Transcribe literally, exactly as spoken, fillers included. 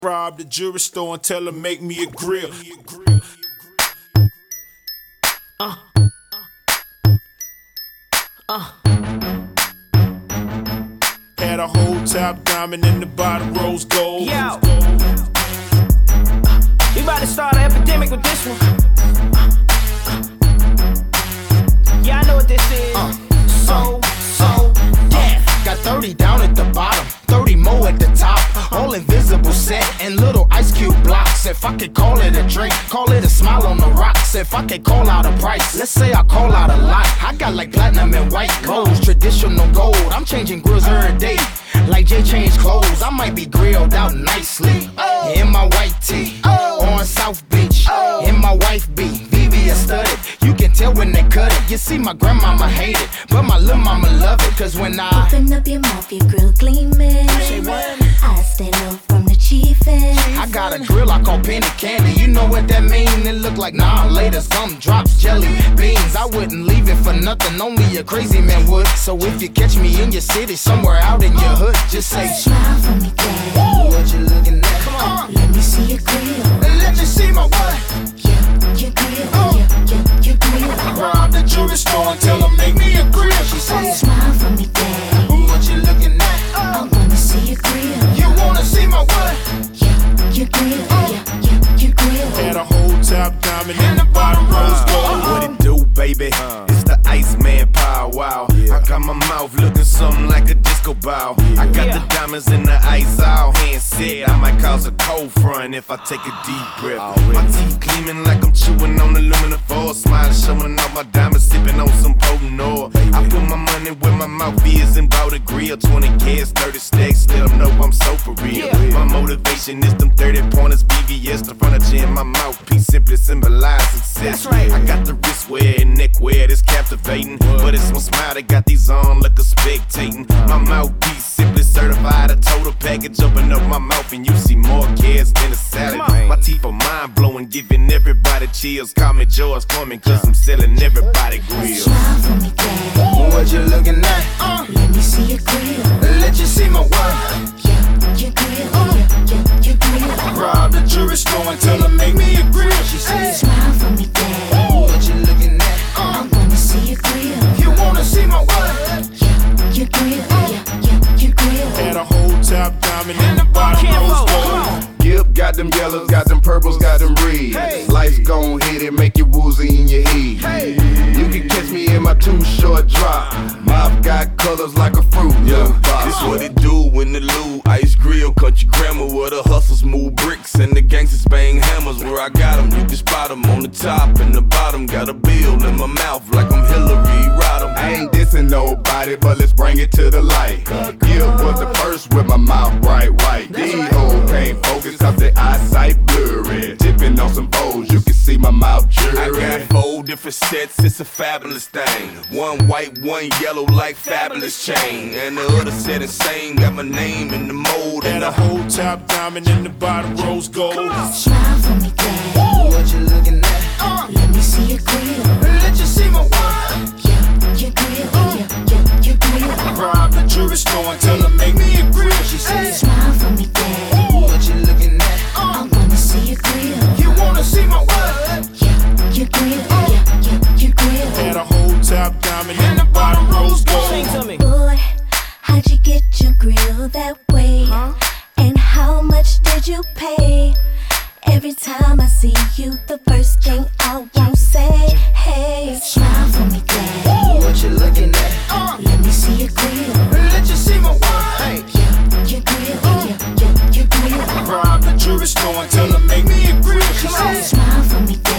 Rob the jewelry store and tell her make me a grill. Uh. Uh. Had a whole top diamond in the bottom rose gold. Yo. We about to start an epidemic with this one. Yeah, I know what this is. Uh, so, so, death. Got thirty down at the bottom, thirty more at the top. All invisible set and little ice cube blocks. If I could call it a drink, call it a smile on the rocks. If I could call out a price, let's say I call out a lot. I got like platinum and white gold, traditional gold. I'm changing grills every day, like Jay changed clothes. I might be grilled out nicely in my white tee on South Beach. In my wife beat, V V S studded. You can tell when they cut it. You see, my grandmama hate it, but my little mama love it. Cause when I open up your mouth, your grill gleaming. I stay low from the chiefin'. I got a grill I call penny candy. You know what that mean? It look like nah later some drops, jelly beans. I wouldn't leave it for nothing, only a crazy man would. So if you catch me in your city, somewhere out in your hood, just say smile for me, daddy. What you looking at? Come on, let me see your grill. Let you see my what? Yeah, your grill. Oh. Yeah, yeah, your grill. Rob the jewelry store and tell her make me a grill. She said smile for me, daddy. What you looking at? I wanna see your grill. You wanna see my what? Yeah, your grill. Yeah, yeah, your grill. Had a whole top diamond in the bottom rose gold. What it do, baby? It's the Iceman Power Wow. I got my mouth looking something like a disco ball. I got Yeah. the diamonds in the ice all hand said. I might cause a cold front if I take a deep breath. My teeth gleaming like I'm chewing on aluminum foil. Smiling, showing off my diamonds, sipping on some potent oil. I put my money where my mouth is and bought a grill. twenty kids, thirty stacks, let them know I'm so for real. Yeah. My motivation is them thirty pointers, B V S, the furniture in my mouthpiece simply symbolize success. That's right. I got the wristwear and neckwear that's captivating, but it's my smile that got these on like a spectating. My mouthpiece simply certified, a total package. Open up my mouth and you see more kids than a salad. My teeth are mind blowing, giving everybody chills. Call me George Foreman, cause I'm selling everybody grills. Smile for me, daddy. What you looking at? Uh, let me see your grill. Let you see my what? Yeah, your grill. Yeah, yeah, your grill. Rob the jewelry store and tell her make me a grill. She said Smile for me, daddy. what you looking at? I wanna see your grill. You wanna see my what? Yeah, your grill. Yeah, yeah, your grill. Had a whole top diamond in the bottom Can't rose vote. Come gold. on. Yep, got them yellows, got them purples, got them reds. Hey. Life's gon' hit it, make you woozy in your head. Hey. You can catch me in my too short drop. Mouth got colors like a fruit. Yeah, this what it do when the Lou Ice Grill, country grammar, where the hustlers move bricks and the gangsters bang hammers. Where I got them, you can spot them on the top and the bottom. Got a bill in my mouth like I'm Hillary Rodham. I ain't dissing nobody, but let's bring it to the light. Gill was the first with my mouth bright white. These hoes can't focus cause their eyesight blurry. Tipping on some bowls, you can see my mouth I jury. got four different sets, it's a fabulous thing. One white, one yellow like fabulous chain. And the other set insane, got my name in the mold. Had And a I whole top diamond in the bottom rose gold. Smile for me, daddy. What you looking at? Let me see your grill. Let you see my what? Yeah, your grill. Yeah, yeah, your grill. Rob the jewelry store and tell her make me a grill. She said Smile for me, daddy. what you looking at? I wanna see your grill. You wanna see my what? Yeah, your grill. Yeah, yeah, your grill. Had a whole top diamond in the bottom rose Sing gold. to me. Boy, how'd you get your grill that way? Huh? And how much did you pay? Every time I see you, the first thing I won't say, hey, smile for me, daddy. What you looking at? Let me see your grill. Let you see my what? Yeah, your grill. Yeah, yeah, your grill. Rob the jewelry store and tell her make me a grill. Smile for me, daddy.